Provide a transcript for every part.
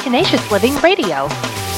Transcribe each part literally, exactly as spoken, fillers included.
Tenacious Living Radio.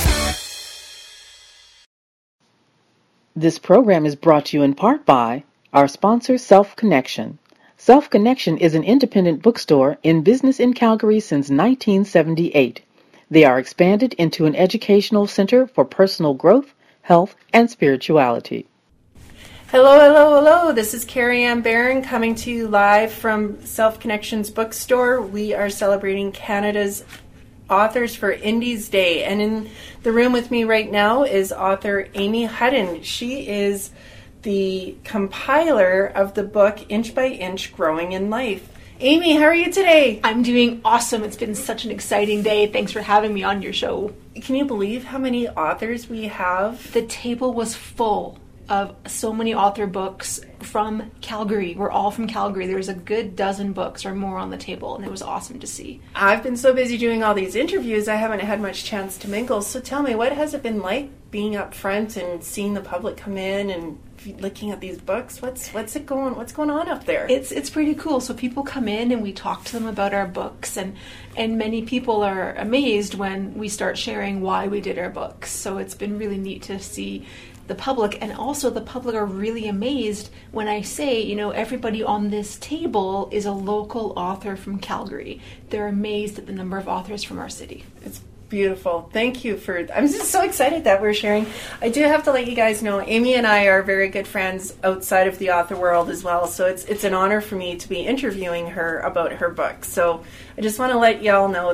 This program is brought to you in part by our sponsor, Self Connection. Self Connection is an independent bookstore in business in Calgary since nineteen seventy-eight. They are expanded into an educational center for personal growth, health, and spirituality. Hello, hello, hello. This is Carrie Ann Barron coming to you live from Self Connections Bookstore. We are celebrating Canada's Authors for Indies Day. And in the room with me right now is author Amy Hutton. She is the compiler of the book Inch by Inch, Growing in Life. Amy, how are you today? I'm doing awesome. It's been such an exciting day. Thanks for having me on your show. Can you believe how many authors we have? The table was full of so many author books from Calgary. We're all from Calgary. There was a good dozen books or more on the table, and it was awesome to see. I've been so busy doing all these interviews, I haven't had much chance to mingle. So tell me, what has it been like being up front and seeing the public come in and looking at these books? What's what's it going what's going on up there? It's it's pretty cool. So people come in and we talk to them about our books, and and many people are amazed when we start sharing why we did our books. So it's been really neat to see the public, and also the public are really amazed when I say, you know, everybody on this table is a local author from Calgary. They're amazed at the number of authors from our city. It's beautiful. Thank you for, I'm just so excited that we're sharing. I do have to let you guys know, Amy and I are very good friends outside of the author world as well, so it's it's an honor for me to be interviewing her about her book. So I just want to let y'all know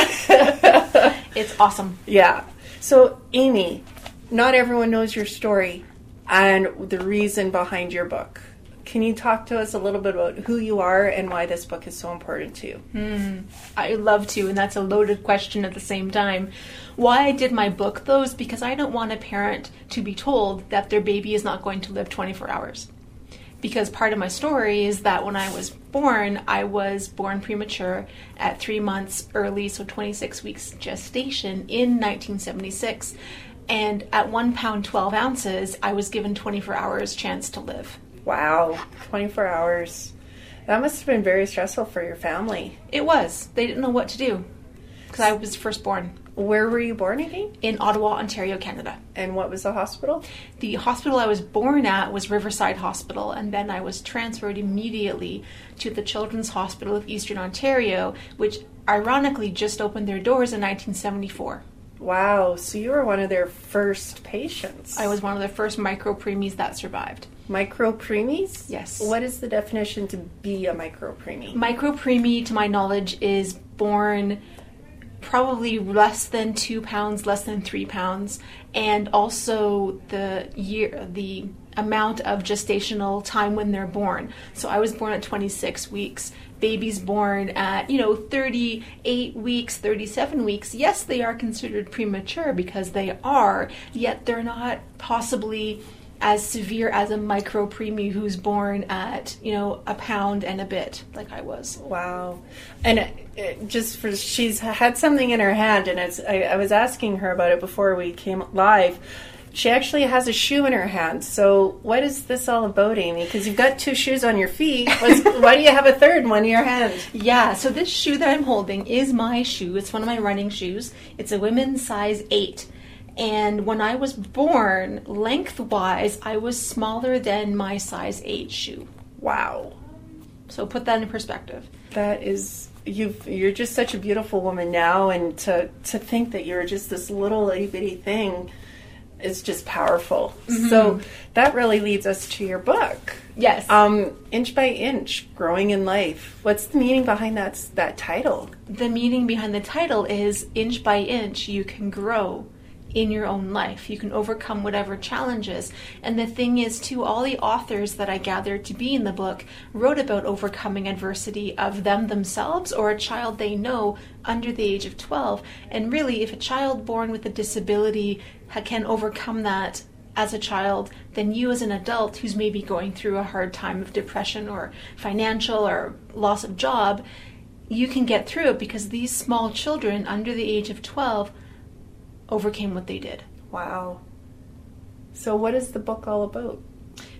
that. It's awesome. Yeah. So Amy, not everyone knows your story and the reason behind your book. Can you talk to us a little bit about who you are and why this book is so important to you? Mm, I love to, and that's a loaded question at the same time. Why I did my book, though, is because I don't want a parent to be told that their baby is not going to live twenty-four hours. Because part of my story is that when I was born, I was born premature at three months early, so twenty-six weeks gestation in nineteen seventy-six. And at one pound, twelve ounces, I was given twenty-four hours chance to live. Wow, twenty-four hours. That must have been very stressful for your family. It was. They didn't know what to do because I was first born. Where were you born again? In Ottawa, Ontario, Canada. And what was the hospital? The hospital I was born at was Riverside Hospital, and then I was transferred immediately to the Children's Hospital of Eastern Ontario, which ironically just opened their doors in nineteen seventy-four. Wow, so you were one of their first patients. I was one of the first micro-preemies that survived. Micro-preemies? Yes. What is the definition to be a micro-preemie? Micro-preemie, to my knowledge, is born probably less than two pounds, less than three pounds, and also the year, the amount of gestational time when they're born. So I was born at twenty-six weeks. Babies born at, you know, thirty-eight weeks, thirty-seven weeks, yes, they are considered premature because they are, yet they're not possibly as severe as a micro-preemie who's born at, you know, a pound and a bit, like I was. Wow. And it, it just for, she's had something in her hand, and it's, I, I was asking her about it before we came live. She actually has a shoe in her hand. So what is this all about, Amy? Because you've got two shoes on your feet. What's, why do you have a third one in your hand? Yeah, so this shoe that I'm holding is my shoe. It's one of my running shoes. It's a women's size eight. And when I was born, lengthwise, I was smaller than my size eight shoe. Wow. So put that in perspective. That is... You've, you're just such a beautiful woman now, and to, to think that you're just this little itty-bitty thing... It's just powerful. Mm-hmm. So that really leads us to your book. Yes. Um, Inch by Inch, Growing in Life. What's the meaning behind that that title? The meaning behind the title is inch by inch you can grow in your own life. You can overcome whatever challenges. And the thing is, too, all the authors that I gathered to be in the book wrote about overcoming adversity of them themselves or a child they know under the age of twelve. And really, if a child born with a disability can overcome that as a child, then you as an adult who's maybe going through a hard time of depression or financial or loss of job, you can get through it because these small children under the age of twelve overcame what they did. Wow. So what is the book all about?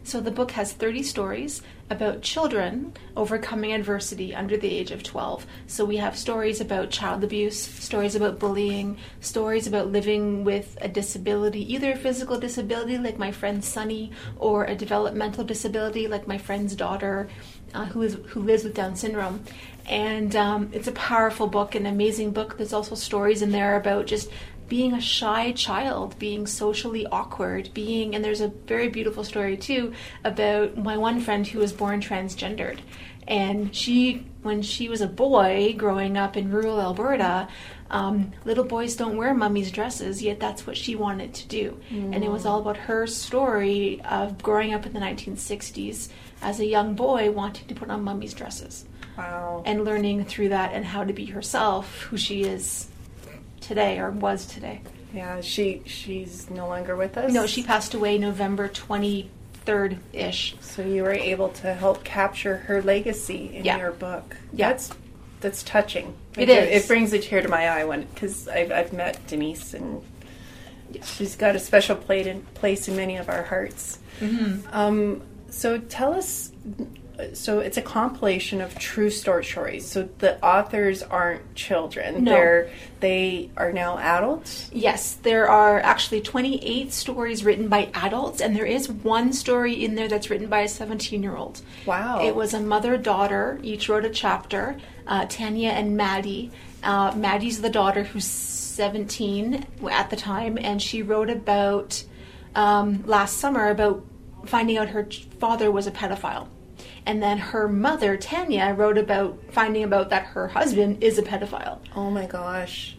So the book has thirty stories about children overcoming adversity under the age of twelve. So we have stories about child abuse, stories about bullying, stories about living with a disability, either a physical disability like my friend Sunny, or a developmental disability like my friend's daughter, uh, who is who lives with Down syndrome. And um, it's a powerful book, an amazing book. There's also stories in there about just being a shy child, being socially awkward, being, and there's a very beautiful story too about my one friend who was born transgendered. And she, when she was a boy growing up in rural Alberta, um, little boys don't wear mummy's dresses, yet that's what she wanted to do. Mm. And it was all about her story of growing up in the nineteen sixties as a young boy wanting to put on mummy's dresses. Wow. And learning through that and how to be herself, who she is today, or was today. Yeah, she she's no longer with us? No, she passed away November twenty-third-ish. So you were able to help capture her legacy in yeah. your book. Yeah. That's that's touching. It like, is. It brings a tear to my eye when, because I've, I've met Denise, and she's got a special plate in, place in many of our hearts. Mm-hmm. Um, so tell us, so it's a compilation of true short stories. So the authors aren't children. No. They're, they are now adults? Yes, there are actually twenty-eight stories written by adults, and there is one story in there that's written by a seventeen-year-old. Wow. It was a mother-daughter. Each wrote a chapter, uh, Tanya and Maddie. Uh, Maddie's the daughter who's seventeen at the time, and she wrote about, um, last summer, about finding out her father was a pedophile. And then her mother, Tanya, wrote about finding about that her husband is a pedophile. Oh my gosh.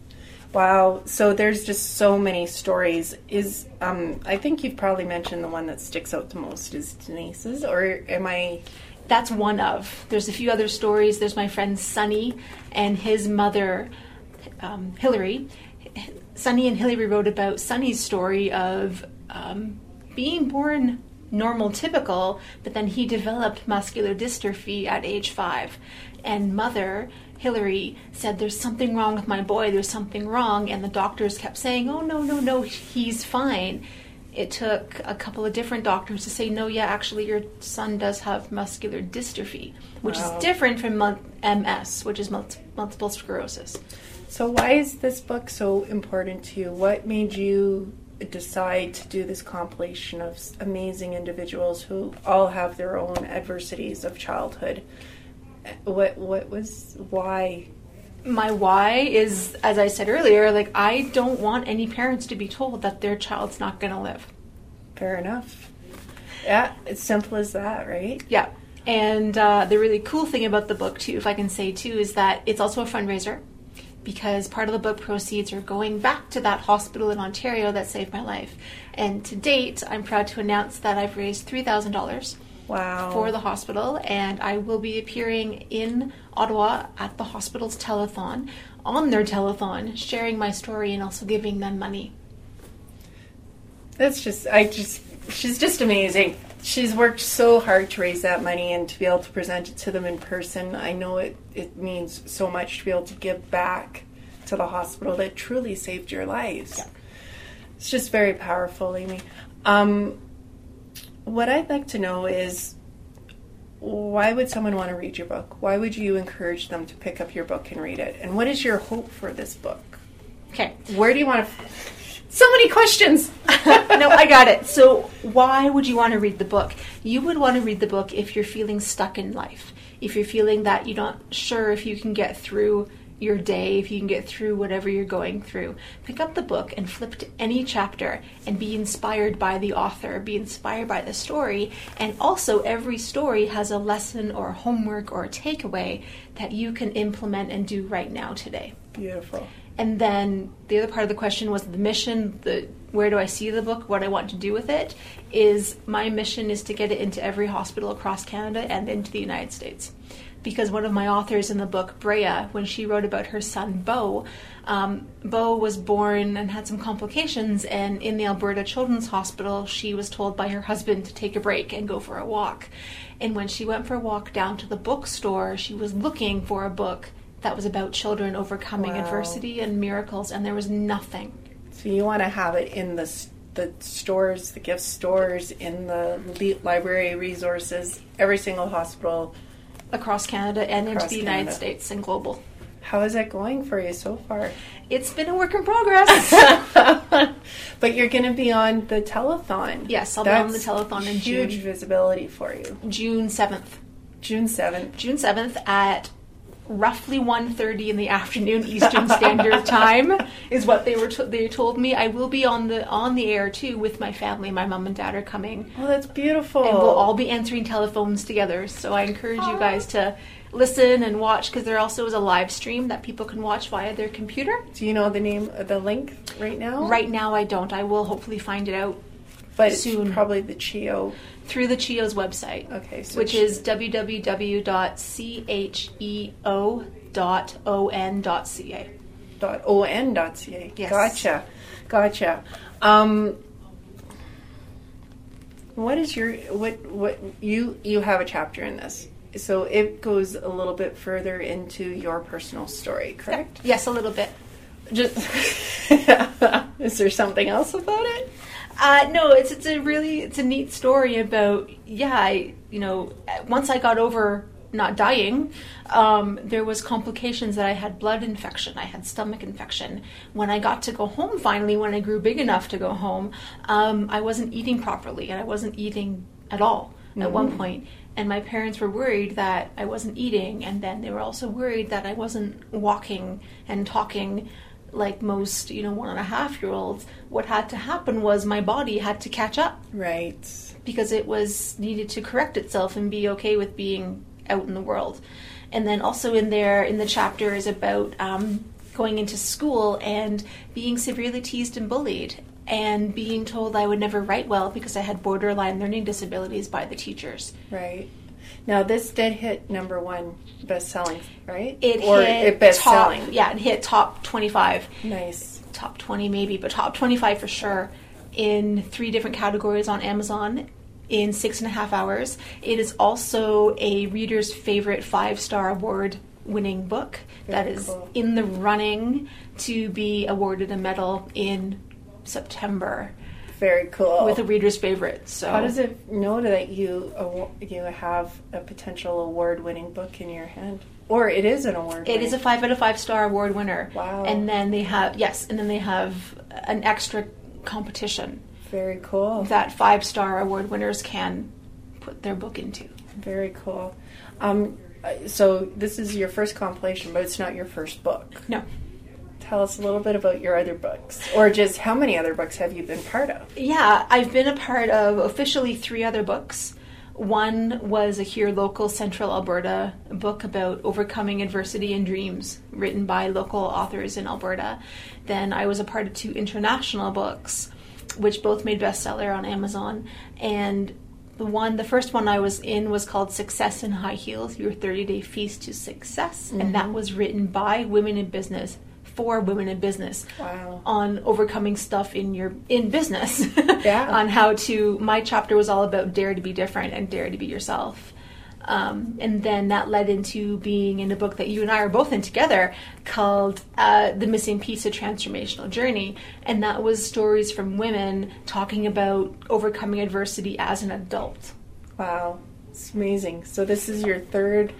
Wow. So there's just so many stories. Is um I think you've probably mentioned the one that sticks out the most is Denise's, or am I... That's one of. There's a few other stories. There's my friend Sunny and his mother, um, Hillary. Sunny and Hillary wrote about Sunny's story of um, being born normal, typical, but then he developed muscular dystrophy at age five. And mother, Hillary, said, there's something wrong with my boy, there's something wrong. And the doctors kept saying, oh, no, no, no, he's fine. It took a couple of different doctors to say, no, yeah, actually your son does have muscular dystrophy, which wow. is different from M S, which is multiple sclerosis. So why is this book so important to you? What made you decide to do this compilation of amazing individuals who all have their own adversities of childhood? What what was why? My why is, as I said earlier, like I don't want any parents to be told that their child's not going to live. Fair enough. Yeah, it's simple as that, right? Yeah. And uh, the really cool thing about the book, too, if I can say, too, is that it's also a fundraiser, because part of the book proceeds are going back to that hospital in Ontario that saved my life. And to date, I'm proud to announce that I've raised three thousand dollars wow. for the hospital, and I will be appearing in Ottawa at the hospital's telethon, on their telethon, sharing my story and also giving them money. That's just, I just, she's just amazing. She's worked so hard to raise that money, and to be able to present it to them in person. I know it, it means so much to be able to give back to the hospital that truly saved your lives. Yeah. It's just very powerful, Amy. Um, what I'd like to know is, why would someone want to read your book? Why would you encourage them to pick up your book and read it? And what is your hope for this book? Okay. Where do you want to... So many questions. No, I got it. So why would you want to read the book? You would want to read the book if you're feeling stuck in life. If you're feeling that you're not sure if you can get through your day, if you can get through whatever you're going through. Pick up the book and flip to any chapter and be inspired by the author, be inspired by the story. And also every story has a lesson or homework or a takeaway that you can implement and do right now today. Beautiful. And then the other part of the question was the mission, the where do I see the book, what I want to do with it, is my mission is to get it into every hospital across Canada and into the United States. Because one of my authors in the book, Brea, when she wrote about her son, Beau, um, Beau was born and had some complications, and in the Alberta Children's Hospital, she was told by her husband to take a break and go for a walk. And when she went for a walk down to the bookstore, she was looking for a book that was about children overcoming wow. adversity and miracles, and there was nothing. So you want to have it in the the stores, the gift stores, in the li- library resources, every single hospital. Across Canada and into Across the United Canada. States and global. How is that going for you so far? It's been a work in progress. But you're going to be on the telethon. Yes, I'll be on the telethon in huge June. visibility for you. June seventh. June seventh. June seventh at roughly one thirty in the afternoon Eastern Standard Time is what they were to- they told me. I will be on the on the air too with my family. My mom and dad are coming. Oh, that's beautiful. And we'll all be answering telephones together. So I encourage you guys to listen and watch, because there also is a live stream that people can watch via their computer. Do you know the name of the link right now? Right now I don't. I will hopefully find it out but soon. It's probably the C H E O. Through the C H E O's website. Okay, so which Ch- is w w w dot cheo dot on dot c a. Dot on dot ca. Yes. Gotcha. Gotcha. Um, what is your what what you you have a chapter in this? So it goes a little bit further into your personal story, correct? Yes, a little bit. Just is there something else about it? Uh, no, it's it's a really it's a neat story about yeah, I you know once I got over not dying, um, there was complications that I had blood infection, I had stomach infection. When I got to go home finally, when I grew big enough to go home, um, I wasn't eating properly, and I wasn't eating at all at Mm-hmm. one point. And my parents were worried that I wasn't eating, and then they were also worried that I wasn't walking and talking like most, you know, one and a half year olds. What had to happen was my body had to catch up, Right. because it was needed to correct itself and be okay with being out in the world. And then also in there, in the chapter, is about um, going into school and being severely teased and bullied, and being told I would never write well because I had borderline learning disabilities by the teachers. Right. Now this did hit number one best-selling, right? It or hit it best-selling. top, yeah, it hit top twenty-five. Nice. Top twenty maybe, but top twenty-five for sure, in three different categories on Amazon in six and a half hours. It is also a reader's favorite five-star award winning book that Very is cool. in the running to be awarded a medal in September Very cool. with a reader's favorite. So How does it know that you awa- you have a potential award-winning book in your hand, or it is an award? It is a five out of five star award winner. Wow. And then they have yes, and then they have an extra competition very cool. that five star award winners can put their book into. Very cool. Um, uh, so this is your first compilation, but it's not your first book. No. Tell us a little bit about your other books, or just how many other books have you been part of? Yeah, I've been a part of officially three other books. One was a Here Local Central Alberta book about overcoming adversity and dreams, written by local authors in Alberta. Then I was a part of two international books, which both made bestseller on Amazon. And the one, the first one I was in was called Success in High Heels, Your thirty-day Feast to Success. Mm-hmm. And that was written by women in business, for women in business. Wow. On overcoming stuff in your in business. Yeah. On how to, my chapter was all about dare to be different and dare to be yourself. Um, and then that led into being in a book that you and I are both in together called uh, The Missing Piece, A Transformational Journey. And that was stories from women talking about overcoming adversity as an adult. Wow. It's amazing. So this is your third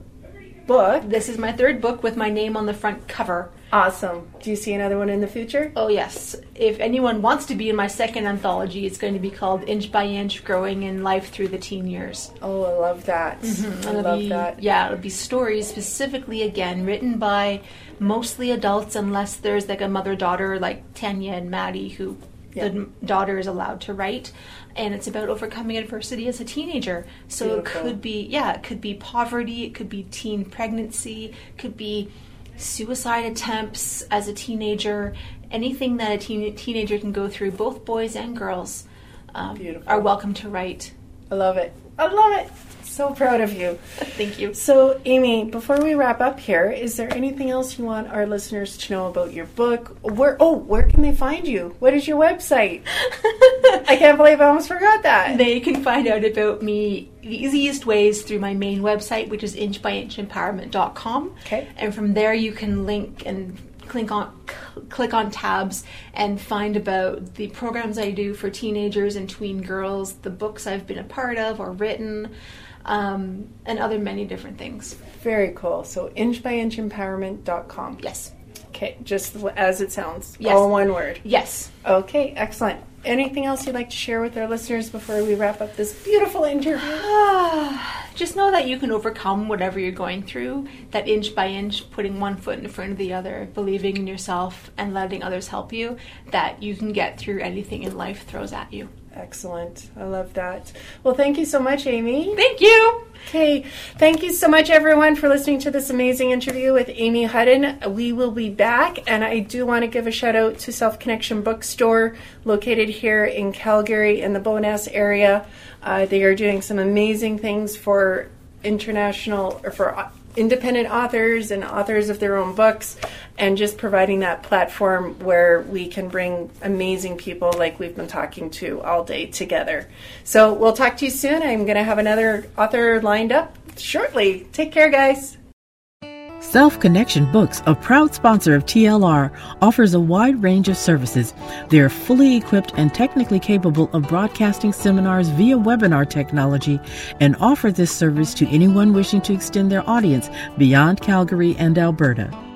book. This is my third book with my name on the front cover. Awesome. Do you see another one in the future? Oh yes. If anyone wants to be in my second anthology, it's going to be called Inch by Inch, Growing in Life Through the Teen Years. Oh, I love that. I It'll love be, that. Yeah, it'll be stories specifically, again, written by mostly adults, unless there's like a mother-daughter like Tanya and Maddie, who Yeah. the daughter is allowed to write. And it's about overcoming adversity as a teenager. So Beautiful. it could be, yeah, it could be poverty, it could be teen pregnancy, it could be suicide attempts as a teenager. Anything that a teen, teenager can go through, both boys and girls, um, Beautiful. are welcome to write. I love it. I love it. So proud of you. Thank you. So, Amy, before we wrap up here, is there anything else you want our listeners to know about your book? Where? Oh, where can they find you? What is your website? I can't believe I almost forgot that. They can find out about me the easiest ways through my main website, which is inch by inch empowerment dot com. Okay. And from there you can link and click on cl- click on tabs and find about the programs I do for teenagers and tween girls, the books I've been a part of or written, um, and other many different things. Very cool. So inch by inch empowerment dot com. Yes. Okay, just as it sounds. Yes. All one word. Yes. Okay, excellent. Anything else you'd like to share with our listeners before we wrap up this beautiful interview? Just know that you can overcome whatever you're going through, that inch by inch, putting one foot in front of the other, believing in yourself and letting others help you, that you can get through anything in life throws at you. Excellent. I love that. Well, thank you so much, Amy. Thank you. Okay. Thank you so much, everyone, for listening to this amazing interview with Amy Hutton. We will be back, and I do want to give a shout out to Self Connection Bookstore, located here in Calgary in the Bowness area. Uh, they are doing some amazing things for international or for independent authors and authors of their own books, and just providing that platform where we can bring amazing people like we've been talking to all day together. So we'll talk to you soon. I'm going to have another author lined up shortly. Take care, guys. Self Connection Books, a proud sponsor of T L R, offers a wide range of services. They are fully equipped and technically capable of broadcasting seminars via webinar technology and offer this service to anyone wishing to extend their audience beyond Calgary and Alberta.